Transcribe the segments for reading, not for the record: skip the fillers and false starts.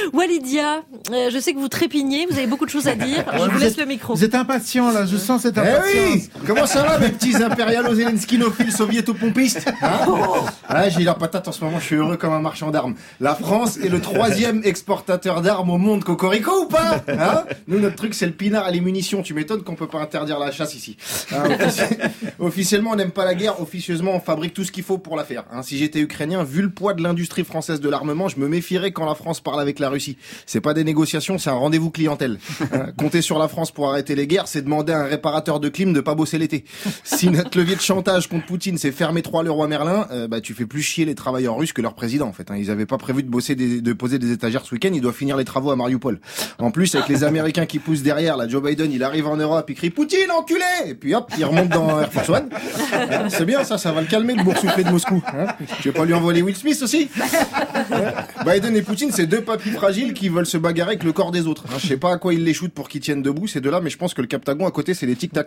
Walidia, je sais que vous trépignez, vous avez beaucoup de choses à dire. Je vous laisse le micro. Vous êtes impatient là, je sens cette impatience. Oui, comment ça va mes petits impérialo-zelenskynophiles soviéto-pompistes j'ai leur patate en ce moment, je suis heureux comme un marchand d'armes. La France est le 3e exportateur d'armes au monde, cocorico ou pas Nous, notre truc, c'est le pinard et les munitions. Tu m'étonnes qu'on peut pas interdire la chasse ici. Officiellement, on n'aime pas la guerre. Officieusement, on fabrique tout ce qu'il faut pour la faire. Si j'étais ukrainien, vu le poids de l'industrie française de l'armement, je me méfierais quand la France parle avec la Russie. C'est pas des négociations, c'est un rendez-vous clientèle. Compter sur la France pour arrêter les guerres, c'est demander à un réparateur de clim de pas bosser l'été. Si notre levier de chantage contre Poutine, c'est fermer 3 Leroy Merlin, tu fais plus chier les travailleurs russes que leur président, en fait. Ils avaient pas prévu de poser des étagères ce week-end, ils doivent finir les travaux à Mariupol. En plus, avec les Américains qui poussent derrière, là, Joe Biden, il arrive en Europe, il crie Poutine, enculé! Et puis hop, il remonte dans Air Force One. C'est bien, ça va le calmer, le boursouflé de Moscou. Tu veux pas lui envoyer Will Smith aussi? Biden et Poutine, c'est 2 papis fragiles qui veulent se bagarrer avec le corps des autres. Je sais pas à quoi ils les shootent pour qu'ils tiennent debout, ces deux-là, mais je pense que le Captagon à côté, c'est les tic-tac.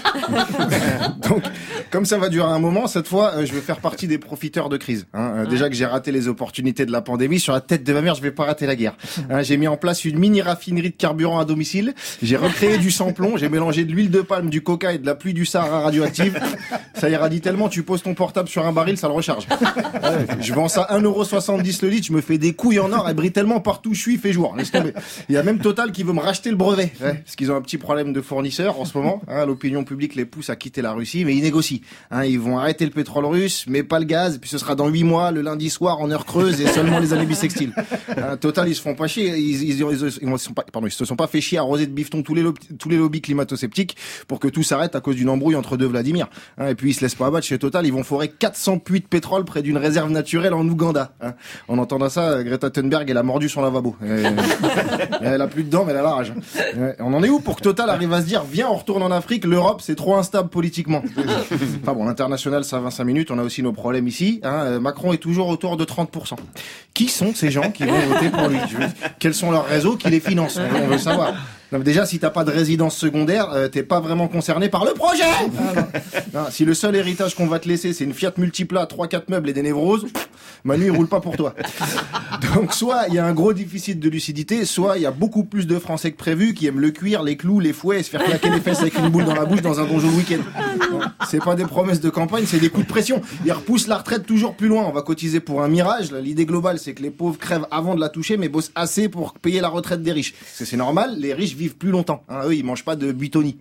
Donc, comme ça va durer un moment, cette fois, je vais faire partie des profiteurs de crise. Déjà que j'ai raté les opportunités de la pandémie, sur la tête de ma mère, je vais pas rater la guerre. J'ai mis en place une mini raffinerie de carburant à domicile, j'ai recréé du sans-plomb, j'ai mélangé de l'huile de palme, du coca et de la pluie du Sahara radioactive. Ça irradie tellement, tu poses ton portable sur un baril, ça le recharge. Je vends ça 1,70€ le litre, je me fais des couilles en or, elles brillent tellement partout où je suis, il fait jour. Laisse tomber. Il y a même Total qui veut me racheter le brevet. Parce qu'ils ont un petit problème de fournisseur en ce moment. L'opinion publique les pousse à quitter la Russie, mais ils négocient. Ils vont arrêter le pétrole russe, mais pas le gaz, et puis ce sera dans 8 mois, le lundi soir, en heure creuse, et seulement les années bissextiles. Total, ils se font pas chier, ils se sont pas fait chier à arroser de bifton tous les lobbies climato-sceptiques pour que tout s'arrête à cause d'une embrouille entre deux Vladimir. Et puis ils se laissent pas abattre chez Total, ils vont forer 400 puits de pétrole près d'une réserve naturelle en Ouganda. En entendant ça, Greta Thunberg, elle a mordu son lavabo. Elle a plus de dents, mais elle a la rage. On en est où pour que Total arrive à se dire, viens, on retourne en Afrique, l'Europe, c'est trop instable politiquement. Enfin bon, l'international, ça 25 minutes, on a aussi nos problèmes ici. Macron est toujours autour de 30%. Qui sont ces gens qui vont voter pour lui? Quels sont leurs réseaux qui les financent? On veut savoir. Donc déjà, si t'as pas de résidence secondaire, t'es pas vraiment concerné par le projet. Non, si le seul héritage qu'on va te laisser, c'est une Fiat Multipla, 3-4 meubles et des névroses, Manu, il roule pas pour toi. Donc soit il y a un gros déficit de lucidité, soit il y a beaucoup plus de Français que prévu qui aiment le cuir, les clous, les fouets et se faire claquer les fesses avec une boule dans la bouche dans un donjon le week-end. C'est pas des promesses de campagne, c'est des coups de pression. Ils repoussent la retraite toujours plus loin. On va cotiser pour un mirage. Là, l'idée globale, c'est que les pauvres crèvent avant de la toucher, mais bossent assez pour payer la retraite des riches. Parce que c'est normal, les riches vivent plus longtemps. Eux, ils mangent pas de Buitoni.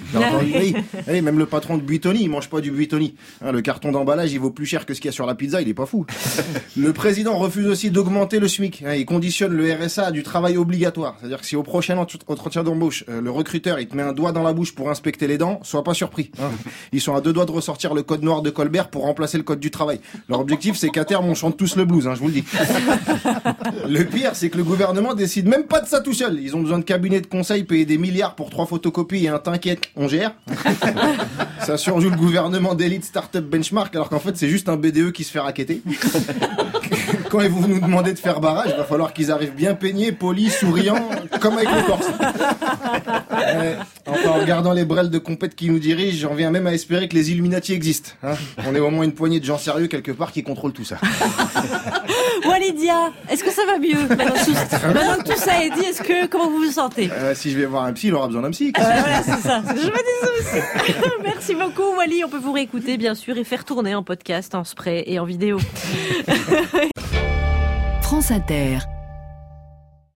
Même le patron de Buitoni, il mange pas du Buitoni. Le carton d'emballage, il vaut plus cher que ce qu'il y a sur la pizza, il est pas fou. Le président refuse aussi d'augmenter le SMIC. Il conditionne le RSA à du travail obligatoire. C'est-à-dire que si au prochain entretien d'embauche, le recruteur, il te met un doigt dans la bouche pour inspecter les dents, sois pas surpris. Ils sont à 2 doigts de ressortir le code noir de Colbert pour remplacer le code du travail. Leur objectif, c'est qu'à terme, on chante tous le blues, je vous le dis. Le pire, c'est que le gouvernement décide même pas de ça tout seul. Ils ont besoin de cabinets de conseil, payer des milliards pour 3 photocopies et un t'inquiète, on gère. Ça surjoue le gouvernement d'élite Startup Benchmark, alors qu'en fait, c'est juste un BDE qui se fait racketter. Quand ils vont nous demander de faire barrage, il va falloir qu'ils arrivent bien peignés, polis, souriants, comme avec le Corse. Enfin, en regardant les brels de compète qui nous dirigent, j'en viens même à espérer que les Illuminati existent. On est au moins une poignée de gens sérieux quelque part qui contrôlent tout ça. Walidia, est-ce que ça va mieux maintenant que tout ça est dit, comment vous vous sentez? Si je vais voir un psy, il aura besoin d'un psy. Voilà, c'est ça. Je me dis ça aussi. Merci beaucoup, Wally. On peut vous réécouter, bien sûr, et faire tourner en podcast, en spray et en vidéo. France Inter.